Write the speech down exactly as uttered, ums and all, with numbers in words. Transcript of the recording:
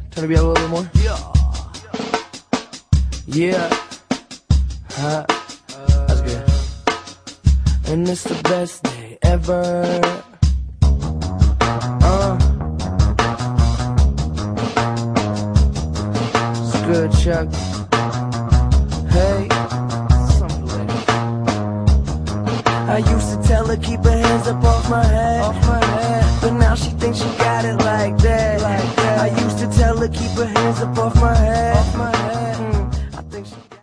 Turn the beat up a little bit more. Yeah. Huh. That's good. And it's the best day ever. Uh. It's good, Chuck. Hey. I used to tell her keep her hands up off my head, off my head. But now she thinks she got it like that, like that. I used to tell her keep her hands up off my head, off my head.